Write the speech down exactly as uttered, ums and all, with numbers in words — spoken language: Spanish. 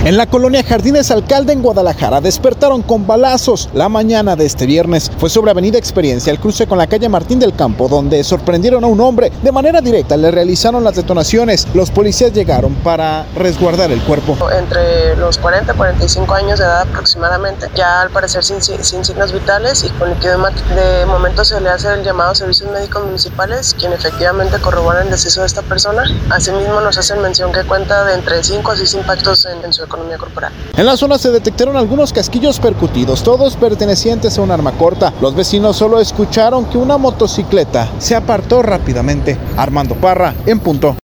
En la colonia Jardines Alcalde en Guadalajara despertaron con balazos la mañana de este viernes. Fue sobre Avenida Experiencia, el cruce con la calle Martín del Campo, donde sorprendieron a un hombre. De manera directa le realizaron las detonaciones. Los policías llegaron para resguardar el cuerpo. Entre los cuarenta y cuarenta y cinco años de edad aproximadamente, ya al parecer sin, sin signos vitales y con líquido hemático. De momento se le hace el llamado a servicios médicos municipales, quien efectivamente corroboran el deceso de esta persona. Asimismo nos hacen mención que cuenta de entre cinco a seis impactos en, en su economía corporal. En la zona se detectaron algunos casquillos percutidos, todos pertenecientes a un arma corta. Los vecinos solo escucharon que una motocicleta se apartó rápidamente. Armando Parra, en punto.